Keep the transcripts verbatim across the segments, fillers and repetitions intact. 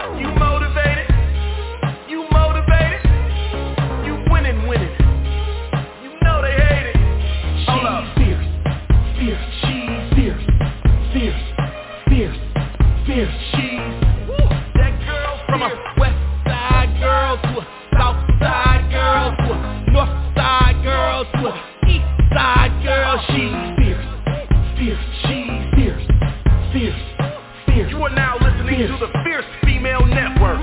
You motivated? You motivated? You winning, winning. You know they hate it. Hold up. Fierce, fierce, she's fierce, fierce, fierce, fierce, she's woo. That girl from a west side girl to a south side girl to a north side girl to a east side girl. She's fierce, fierce, she's fierce, fierce, fierce. You are now listening fierce. To the Fierce Female Network.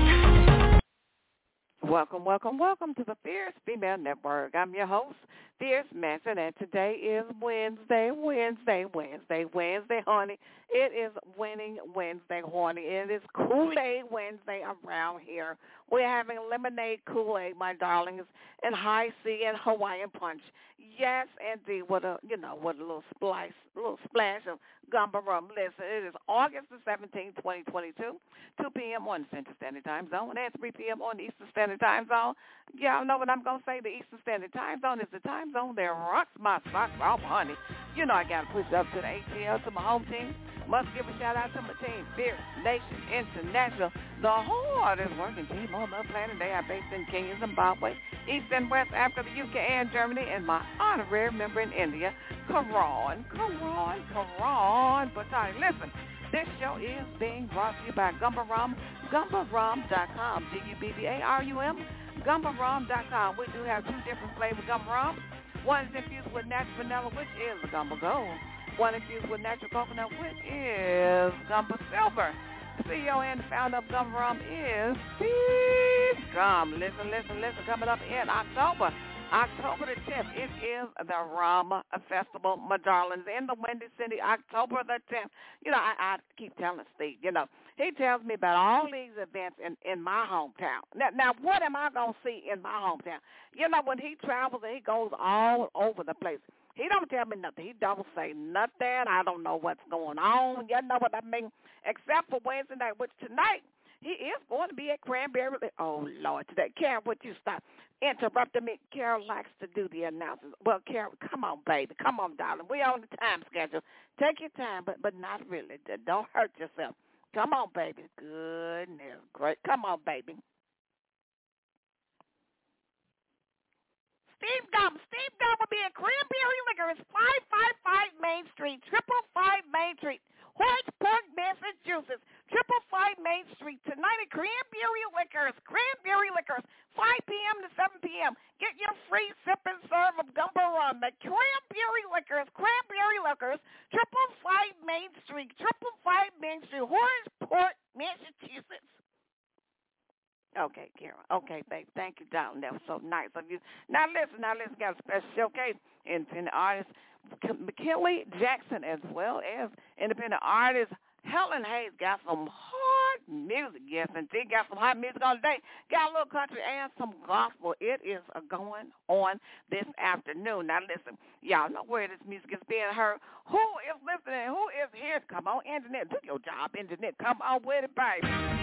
Welcome, welcome, welcome to the Fierce Female Network. I'm your host, Fierce Manson, and today is Wednesday, Wednesday, Wednesday, Wednesday, honey. It is Winning Wednesday, honey. It is Kool-Aid Wednesday around here. We're having lemonade Kool-Aid, my darlings, and high C and Hawaiian punch. Yes, indeed, with a, you know, with a little splice, a little splash of gumbo rum. Listen, it is August the seventeenth, twenty twenty-two, two p.m. on the Central Standard Time Zone, and three p.m. on the Eastern Standard Time Zone. Y'all know what I'm going to say. The Eastern Standard Time Zone is the time zone that rocks my socks off, honey. You know I got to push up to the A T L, to my home team. Must give a shout-out to my team, Fierce Nation International, the hardest working team on the planet. They are based in Kenya, Zimbabwe, East and West Africa, the U K, and Germany, and my honorary member in India, Karan, Karan, Karan Bhattai. Listen, this show is being brought to you by Gumbo Rum, gumbo rum dot com, G U B B A R U M, gumbo rum dot com. We do have two different flavors of gumbo rum. One is infused with natural vanilla, which is the Gumbo Gold. One infused with natural coconut, which is Gumbo Silver. The C E O and the founder of Gumbo Rum is Steve Gum. Listen, listen, listen. Coming up in October, October the tenth, it is the Rum Festival, my darlings, in the Windy City, October the tenth. You know, I, I keep telling Steve, you know, he tells me about all these events in, in my hometown. Now, now, what am I going to see in my hometown? You know, when he travels and he goes all over the place, he don't tell me nothing. He don't say nothing. I don't know what's going on. You know what I mean? Except for Wednesday night, which tonight he is going to be at Cranberry. Oh, Lord, today. Karen, would you stop interrupting me? Carol likes to do the announcements. Well, Carol, come on, baby. Come on, darling. We're on the time schedule. Take your time, but, but not really. Don't hurt yourself. Come on, baby. Goodness, great. Come on, baby. Steve Gum. Steve Gum will be at Cranberry Liquor. It's five five five Main Street, triple five Main Street, Hoyt-Park, Massachusetts, triple five Main Street. Tonight at Cranberry Liquors. Cranberry Liquors, five p.m. to seven p.m. Get your free sip and serve of Gumbo Rum at Cranberry Liquors. Cranberry Liquors, triple five Main Street, triple five Main Street, Hoyt-Park, Massachusetts. Okay, Carol. Okay, babe. Thank you, darling. That was so nice of you. Now, listen. Now, listen. Got a special showcase. Independent artist McKinley Jackson, as well as independent artist Helen Hayes, got some hard music. Yes, indeed. Got some hot music on today. Got a little country and some gospel. It is going on this afternoon. Now, listen. Y'all know where this music is being heard. Who is listening? Who is here? Come on, internet. Do your job, internet. Come on with it, baby.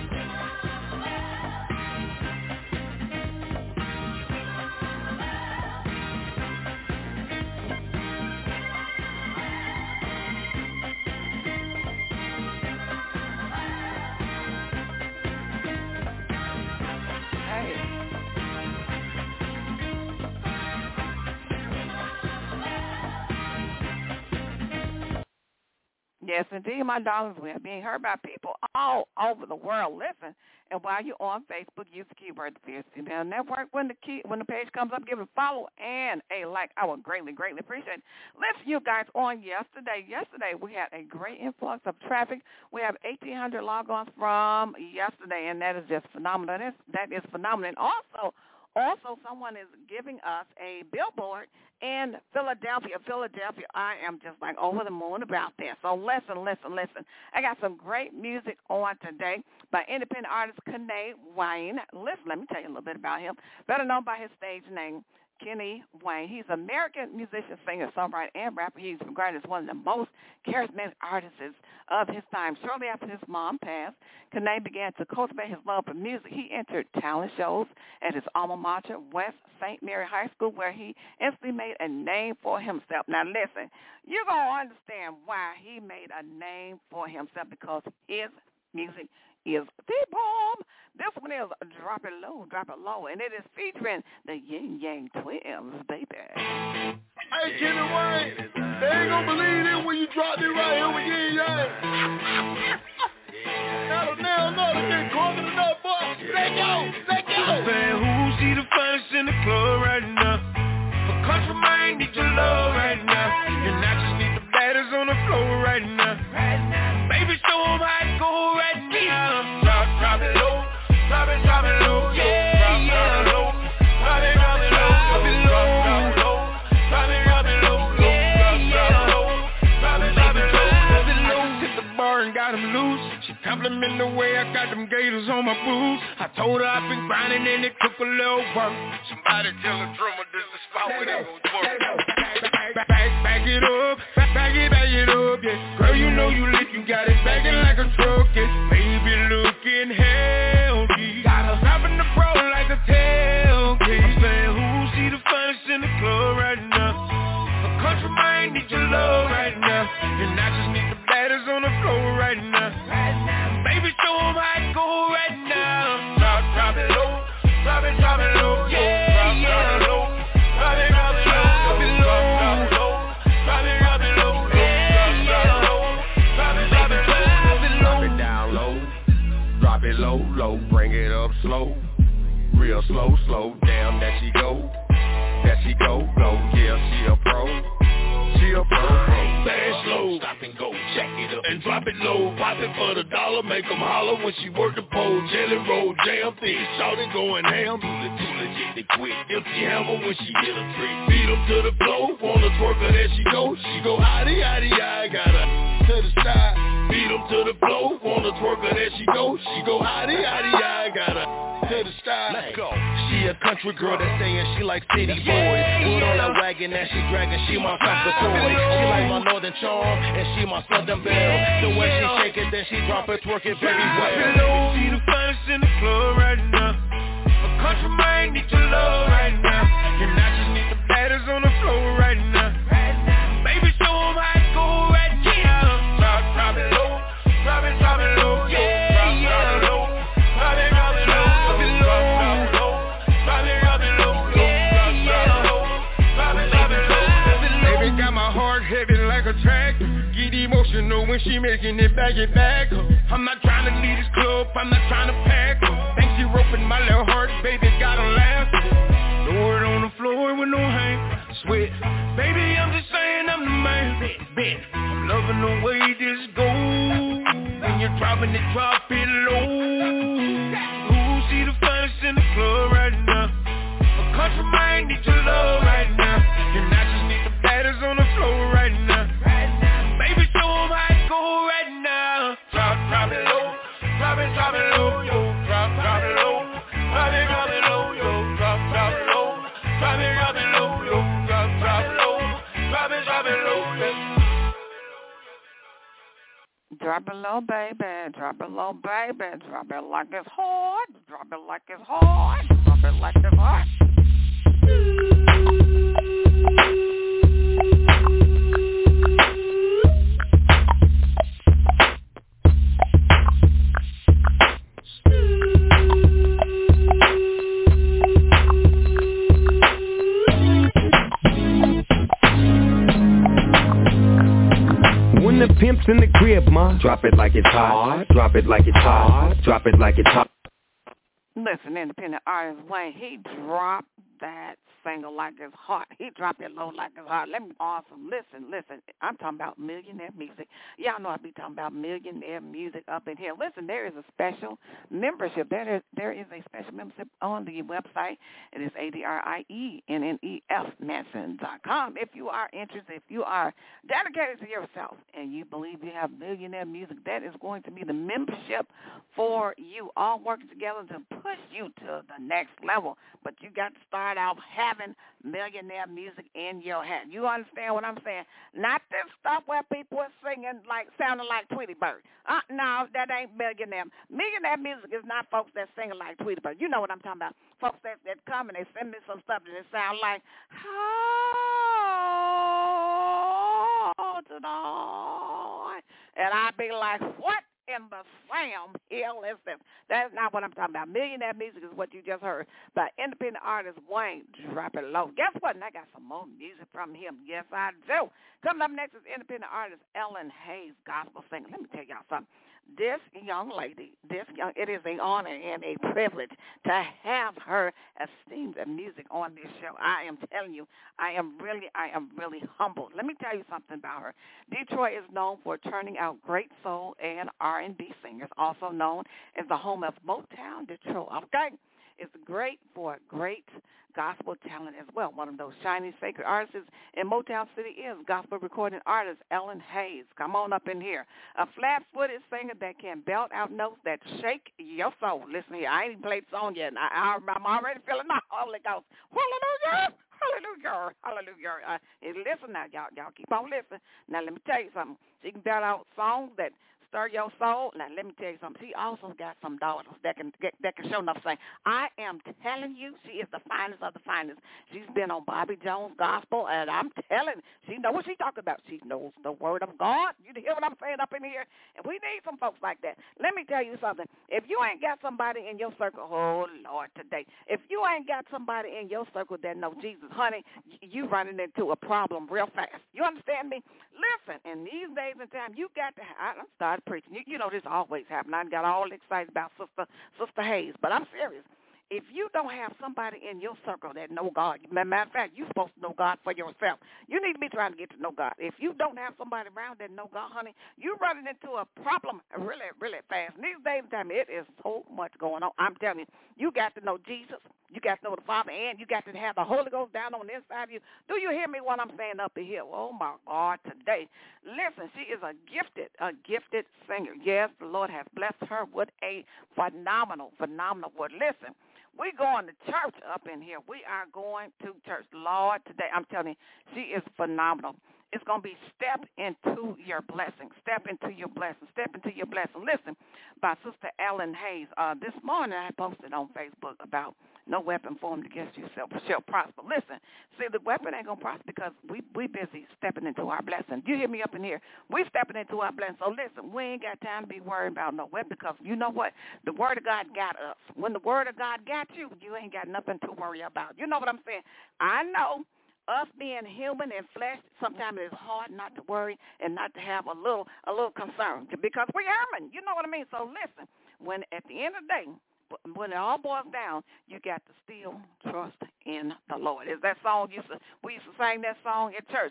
Yes, indeed, my darlings. We are being heard by people all over the world. Listen, and while you're on Facebook, use the keyword The Fierce Female Network. When the key, when the page comes up, give it a follow and a like. I would greatly, greatly appreciate it. Listen, you guys, on yesterday, yesterday we had a great influx of traffic. We have eighteen hundred log-ons from yesterday, and that is just phenomenal. That is, that is phenomenal. And also, Also, someone is giving us a billboard in Philadelphia. Philadelphia, I am just like over the moon about this. So listen, listen, listen. I got some great music on today by independent artist Kenny Wayne. Listen, let me tell you a little bit about him. Better known by his stage name, Kenny Wayne. He's an American musician, singer, songwriter, and rapper. He's regarded as one of the most charismatic artists of his time. Shortly after his mom passed, Kenny began to cultivate his love for music. He entered talent shows at his alma mater, West Saint Mary High School, where he instantly made a name for himself. Now, listen, you're going to understand why he made a name for himself, because his music is the bomb. This one is Drop It Low, Drop It Low, and it is featuring the Yin Yang Twins, baby. Hey, Kenny Wayne, they ain't gonna believe it when you drop it right here with Yin Yang. Now, now, no, they get caught in enough, boy. Let go, let go. I'm saying, who see the finest in the club right now? For country man, need your love right now. And I just need the baddest on the floor right now. Baby, show 'em how it go right now. Drop, drop it low, drop it, drop it low, yeah, drop, yeah. Drop it low, drop it, drop it low, drop it low, drop it, drop it low, yeah, drop, drop it low, drop it, drop it low, drop it low. I just hit the bar and got him loose. She complimented the way I got them gators on my boots. I told her I've been grinding and it took a little work. Somebody tell the drummer this is the spot where they gon' work. Back, back, back it up, back, back it, back it up, yeah. Girl, you know you lit, you got it backing like a truck, yeah. Baby looking healthy, got her dropping the bro like a tailgate. I'm saying, who see the finest in the club right now? A country man need your love right now, and I just need the baddest on the floor right now. Baby, show 'em how it go right now. Drop, drop it low, drop it, drop it low, yeah, drop, yeah. Drop it low, drop it, drop it low, drop it low, drop it low, drop it, drop it low, yeah, drop it low, drop it, drop it low, drop it low. Drop it down low, drop it low, low, bring it up slow, real slow, slow, down that she go, that she go, go, yeah, she a pro, she a pro, pro. Bad slow, stop and go, check it up and drop it low. Pop it for the dollar, make 'em holler when she work the pole. Jelly roll, jam thick, shout it going ham. Do the too legit, they quit. Empty hammer when she hit a trick. Beat 'em to the floor, wanna twerk her, there she go. She go hotty, hotty, I got her to the side. Beat 'em to the floor, wanna twerk her, there she go. She go hotty, hotty, I got her to the side. Let's go. She a country girl that's saying she like city boys. Put on that wagon that she dragging, she my comfort toy. She like my northern charm, and she my southern belle. The way she shake it, then she drop it, twerk it very well. See the finest in the club right now. A country man need your love right now, and I just need the baddest on the floor right now. Baby, show 'em how it go right now. Drop, drop it low, drop it, drop it low, yeah, drop, drop it low, drop it, drop it low, drop it low, drop it, drop it low, yeah, drop, drop it, drop it low. Baby got my heart heavy like a tractor. Get emotional when she making it back it back. I'm not trying to leave this club, I'm not trying to pack her. Think she roping my little heart, baby got her laughing. Throw it on the floor with no hang, sweat. Baby, I'm just saying I'm the man. Bet, bet. I'm loving the way this goes. When you're dropping it, drop it low. Who see the finest in the club right now? A country man need your love right now, and I just need the baddest on the floor right now. Baby, show 'em how it go right now. Drop, drop it low, drop it, drop it low, yo. Drop, drop it low, drop it, drop it low, yo. Drop, drop it low, drop it, drop it low, yo. Drop, drop it low, drop it, drop it low, yo. Drop it low, baby. Drop it low, baby. Drop it like it's hot. Drop it like it's hot. Drop it like it's hot. When the pimp's in the crib, ma, drop it like it's hot. Drop it like it's hot. Drop it like it's hot. Listen, independent artist Wayne, he dropped that single like it's hot. He dropped it low like it's hot. Let me awesome. Listen, listen. I'm talking about millionaire music. Y'all know I be talking about millionaire music up in here. Listen, there is a special membership. There is there is a special membership on the website. It is A D R I E N N E F Manson dot com. If you are interested, if you are dedicated to yourself and you believe you have millionaire music, that is going to be the membership for you. All working together to push you to the next level. But you got to start out having millionaire music in your head. You understand what I'm saying? Not this stuff where people are singing like, sounding like Tweety Bird. Uh, no, that ain't millionaire. Millionaire music is not folks that singing like Tweety Bird. You know what I'm talking about. Folks that, that come and they send me some stuff that it sound like, oh, to the Lord. And I be like, what in the Sam Hill. Listen, that's not what I'm talking about. Millionaire Music is what you just heard by independent artist Wayne. Drop it low. Guess what? And I got some more music from him. Yes, I do. Coming up next is independent artist Ellen Hayes, gospel singer. Let me tell y'all something. This young lady, this young, it is an honor and a privilege to have her esteemed music on this show. I am telling you, I am really, I am really humbled. Let me tell you something about her. Detroit is known for turning out great soul and R and B singers, also known as the home of Motown Detroit. Okay? It's great for great gospel talent as well. One of those shining sacred artists in Motown City is gospel recording artist Ellen Hayes. Come on up in here. A flat-footed singer that can belt out notes that shake your soul. Listen here, I ain't even played the song yet, and I, I, I'm already feeling the Holy Ghost. Hallelujah! Hallelujah! Hallelujah! Uh, listen now, y'all. Y'all keep on listening. Now, let me tell you something. She can belt out songs that stir your soul. Now, let me tell you something. She also got some daughters that can get, that can show enough saying, I am telling you, she is the finest of the finest. She's been on Bobby Jones Gospel, and I'm telling you, she knows what she's talking about. She knows the word of God. You hear what I'm saying up in here? And we need some folks like that. Let me tell you something. If you ain't got somebody in your circle, oh, Lord, today, if you ain't got somebody in your circle that know Jesus, honey, you running into a problem real fast. You understand me? Listen, in these days and time, you got to, I started preaching. You, you know, this always happens. I got all excited about Sister Sister Hayes, but I'm serious. If you don't have somebody in your circle that know God, matter of fact, you're supposed to know God for yourself. You need to be trying to get to know God. If you don't have somebody around that know God, honey, you're running into a problem really, really fast. And these days and time, it is so much going on. I'm telling you, you got to know Jesus. You got to know the Father, and you got to have the Holy Ghost down on the inside of you. Do you hear me when I'm saying up in here? Oh, my God, today. Listen, she is a gifted, a gifted singer. Yes, the Lord has blessed her with a phenomenal, phenomenal word. Listen. We going to church up in here. We are going to church. Lord, today, I'm telling you, she is phenomenal. It's going to be step into your blessing. Step into your blessing. Step into your blessing. Listen, by Sister Ellen Hayes. Uh, this morning I posted on Facebook about no weapon formed against you shall, shall prosper. Listen, see, the weapon ain't going to prosper because we we busy stepping into our blessing. You hear me up in here? We stepping into our blessing. So listen, we ain't got time to be worried about no weapon because you know what? The word of God got us. When the word of God got you, you ain't got nothing to worry about. You know what I'm saying? I know. Us being human and flesh, sometimes it's hard not to worry and not to have a little a little concern because we're human. You know what I mean? So listen, when at the end of the day, when it all boils down, you got to still trust in the Lord. Is that song used to, we used to sing that song at church?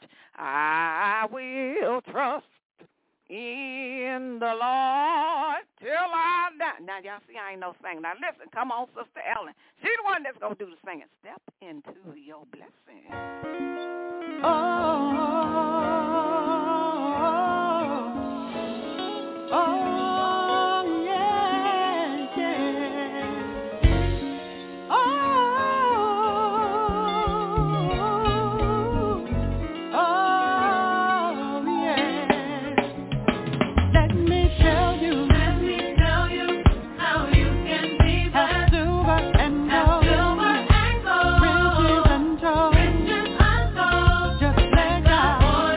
I will trust in the Lord till I die. Now, y'all see, I ain't no singer. Now, listen, come on, Sister Ellen. She's the one that's going to do the singing. Step into your blessing. Oh, oh, oh, yeah, yeah. Oh, oh, oh, yeah. Let me tell you, let me tell you how you can be blessed. Silver and gold, silver and gold, riches untold, riches untold, just let God.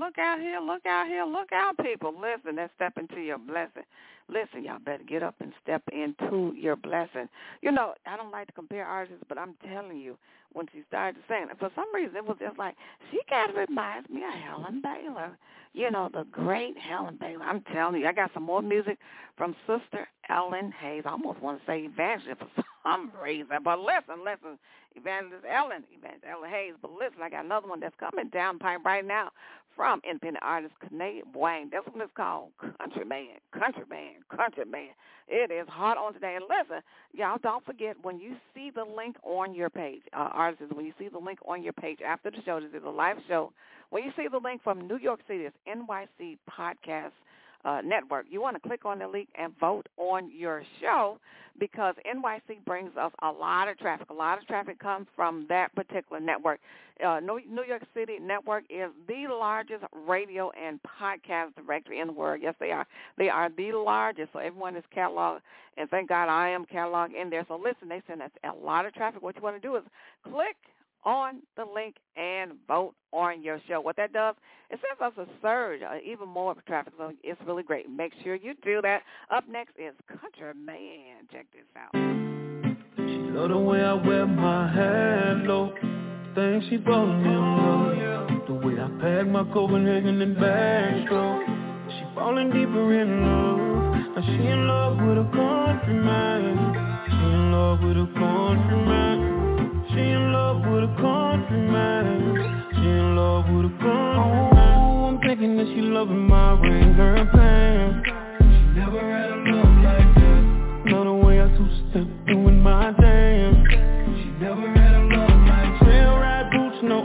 look out here, look out here, look out, people. Listen, let's step into your blessing. Listen, y'all better get up and step into your blessing. You know, I don't like to compare artists, but I'm telling you, when she started to sing, for some reason it was just like, she kind of reminds me of Helen Baylor. You know, the great Helen Baylor. I'm telling you, I got some more music from Sister Ellen Hayes. I almost want to say Evangelist for some reason. But listen, listen, Evangelist Ellen, Evangelist Ellen Hayes. But listen, I got another one that's coming down pipe right now from independent artist Kanae Wayne. This one is called Countryman, Countryman, Countryman. It is hot on today. And listen, y'all don't forget, when you see the link on your page, uh, artists, when you see the link on your page after the show, this is a live show. When you see the link from New York City, it's N Y C Podcast uh, Network. You want to click on the link and vote on your show, because N Y C brings us a lot of traffic. A lot of traffic comes from that particular network. Uh, New York City Network is the largest radio and podcast directory in the world. Yes, they are. They are the largest, so everyone is cataloged, and thank God I am cataloged in there. So listen, they send us a lot of traffic. What you want to do is click on the link and vote on your show. What that does, it sends us a surge, uh, even more traffic, so it's really great. Make sure you do that. Up next is Countryman. Check this out. She love the way I wear my hair low, things she bought me love, the way I pack my Copenhagen and backstroke. She falling deeper in love, now she in love with a countryman. She in love with a countryman. She in love with a countryman. She in love with a countryman. Oh, I'm thinking that she loving my rings and pants. She never had a love like that. Love the way I two-step doing my dance. She never had a love like that. Trail ride boots, no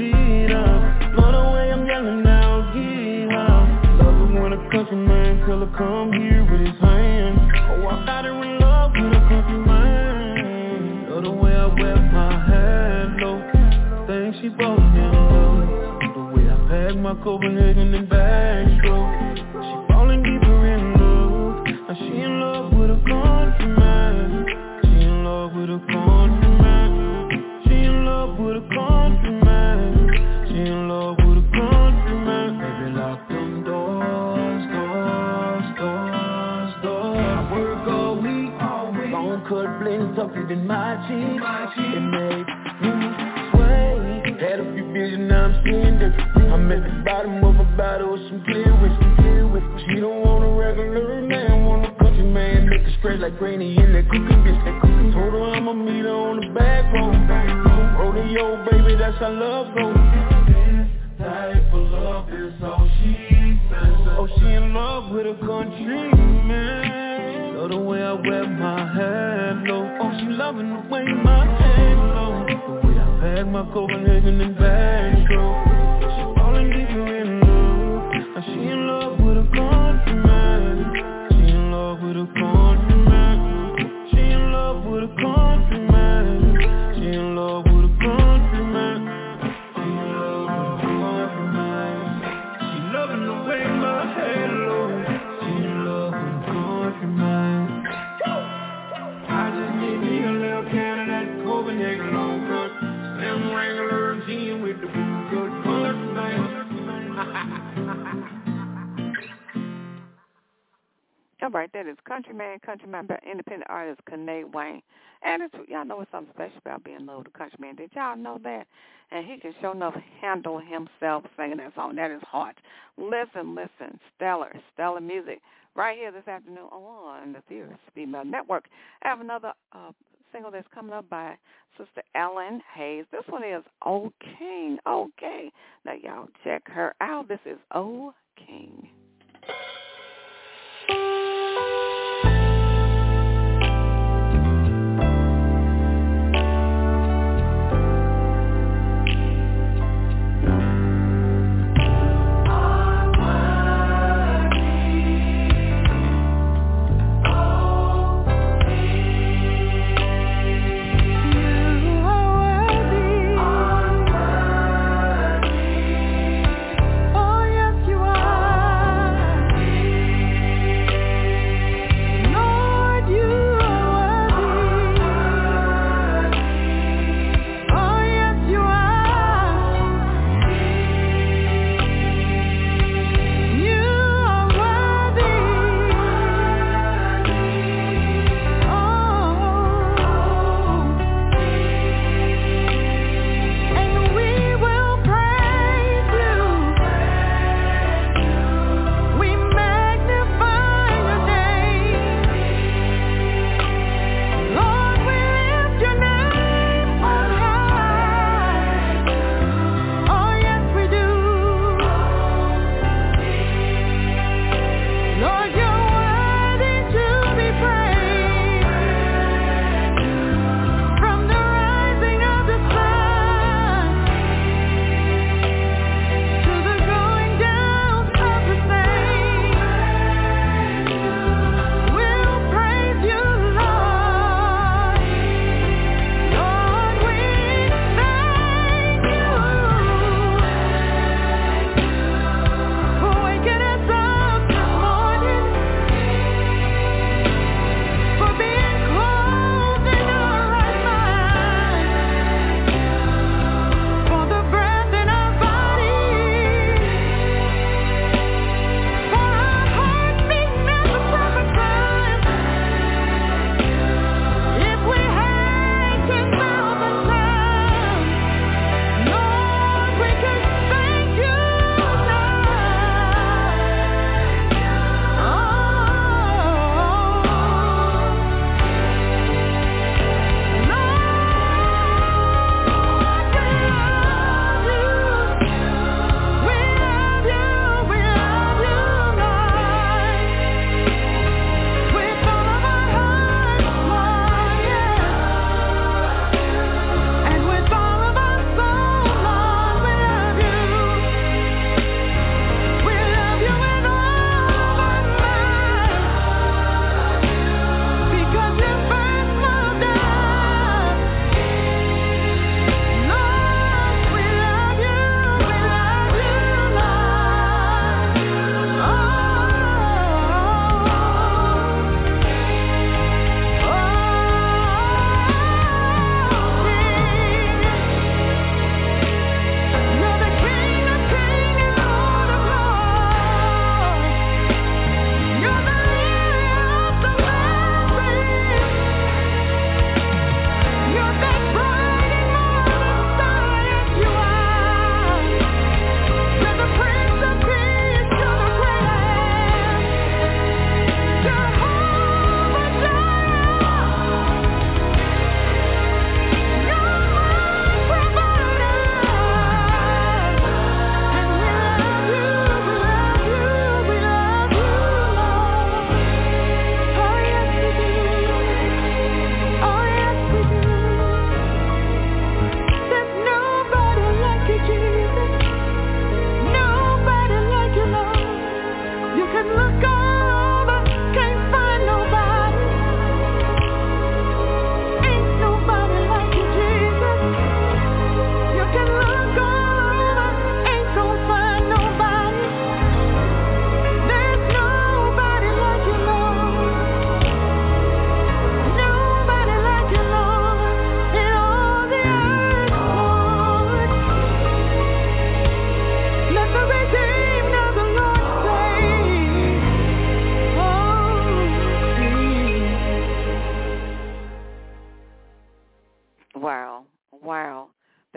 Adidas. Love the way I'm yelling out, yeah. Love it when a countryman tell her come here with his hands. Oh, I got her in love with a countryman. Love the way I wear my hair low, things she bought me love, the way I pack my Copenhagen and backstroke. She falling deeper in love, now she in love with a countryman. She in love with a countryman. She in love with a countryman. She in love with a countryman. Baby, lock them doors, doors, doors, doors. I work all week, all week. Bone cut, blend tougher than my cheek. It made me sway. Had a few visions, now I'm seeing this. I'm at the bottom of a bottle with some clear whiskey, clear whiskey. She don't want a regular man, want a country man. Make it straight like Granny in that cooking biscuit. Told her I'ma meet her on the back road. Rodeo, baby, that's how love goes. This type of love is all she says. Oh, she in love with a country man. Love the way I wear my hair low. Oh, she loving the way my hair low, the way I pack my Copenhagen and backstroke. She falling deeper in love, now she in love with a countryman. She in love with a countryman. She in love with a countryman. She in love with a countryman. She in love with a countryman. She loving the way my hair low. She in love with a countryman. I just need me a little can of that Copenhagen low cut, Slim Wrangler jean with the boot cut, countryman. All right, that is Countryman, Countryman by independent artist Kanae Wayne. And it's, y'all know it's something special about being in love with a countryman. Did y'all know that? And he can sure enough handle himself singing that song. That is hot. Listen, listen, stellar, stellar music right here this afternoon on the Fierce Female Network. I have another uh, single that's coming up by Sister Ellen Hayes. This one is Oh King, okay. Now, y'all check her out. This is Oh King. Oh yes, you are.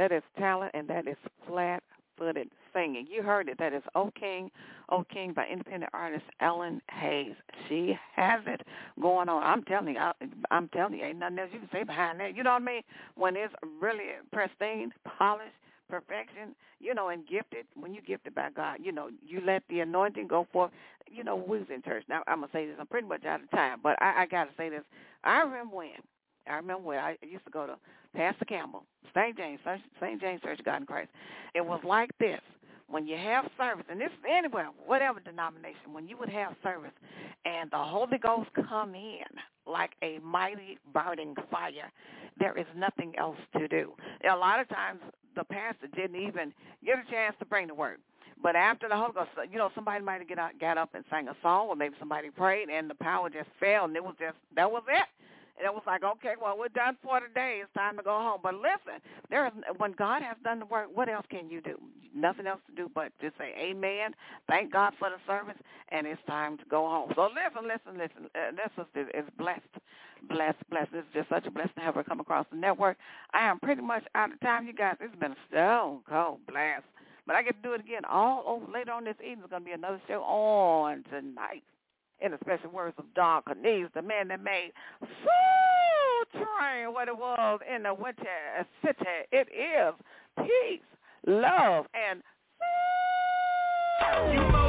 That is talent, and that is flat-footed singing. You heard it. That is O King, O King by independent artist Ellen Hayes. She has it going on. I'm telling you, I, I'm telling you, ain't nothing else you can say behind that. You know what I mean? When it's really pristine, polished, perfection, you know, and gifted, when you gifted by God, you know, you let the anointing go forth. You know, we was in church. Now, I'm going to say this. I'm pretty much out of time, but I, I got to say this. I remember when, I remember when I used to go to Pastor Campbell, Saint James, Saint James Church of God in Christ. It was like this. When you have service, and this is anywhere, whatever denomination, when you would have service and the Holy Ghost come in like a mighty burning fire, there is nothing else to do. A lot of times the pastor didn't even get a chance to bring the word. But after the Holy Ghost, you know, somebody might have get out, got up and sang a song, or maybe somebody prayed, and the power just fell, and it was just, that was it. And it was like, okay, well, we're done for today. It's time to go home. But listen, there is, when God has done the work, what else can you do? Nothing else to do but just say amen, thank God for the service, and it's time to go home. So listen, listen, listen. Uh, this sister is blessed, blessed, blessed. It's just such a blessing to have her come across the network. I am pretty much out of time, you guys. It's been a stone cold blast. But I get to do it again all over later on this evening. There's going to be another show on tonight. In the special words of Don Cornelius, the man that made Soul Train what it was in the winter city. It is peace, love, and